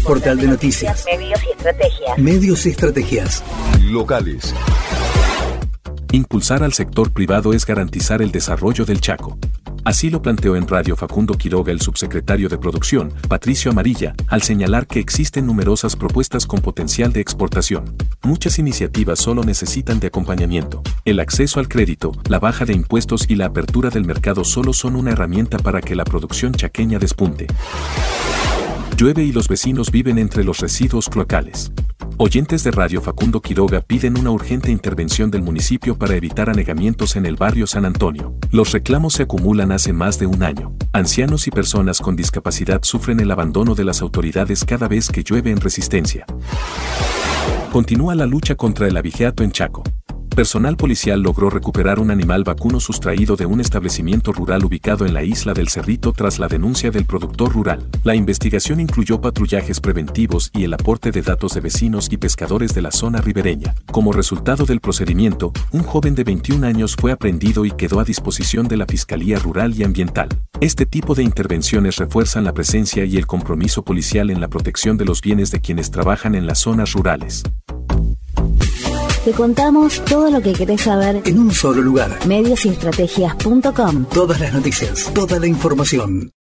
Portal de noticias. Medios y estrategias. Medios y estrategias. Locales. Impulsar al sector privado es garantizar el desarrollo del Chaco. Así lo planteó en Radio Facundo Quiroga el subsecretario de Producción, Patricio Amarilla, al señalar que existen numerosas propuestas con potencial de exportación. Muchas iniciativas solo necesitan de acompañamiento. El acceso al crédito, la baja de impuestos y la apertura del mercado solo son una herramienta para que la producción chaqueña despunte. Llueve y los vecinos viven entre los residuos cloacales. Oyentes de Radio Facundo Quiroga piden una urgente intervención del municipio para evitar anegamientos en el barrio San Antonio. Los reclamos se acumulan hace más de un año. Ancianos y personas con discapacidad sufren el abandono de las autoridades cada vez que llueve en Resistencia. Continúa la lucha contra el abigeato en Chaco. Personal policial logró recuperar un animal vacuno sustraído de un establecimiento rural ubicado en la isla del Cerrito tras la denuncia del productor rural. La investigación incluyó patrullajes preventivos y el aporte de datos de vecinos y pescadores de la zona ribereña. Como resultado del procedimiento, un joven de 21 años fue aprehendido y quedó a disposición de la Fiscalía Rural y Ambiental. Este tipo de intervenciones refuerzan la presencia y el compromiso policial en la protección de los bienes de quienes trabajan en las zonas rurales. Te contamos todo lo que querés saber En un solo lugar. Mediosestrategias.com. Todas las noticias, toda la información.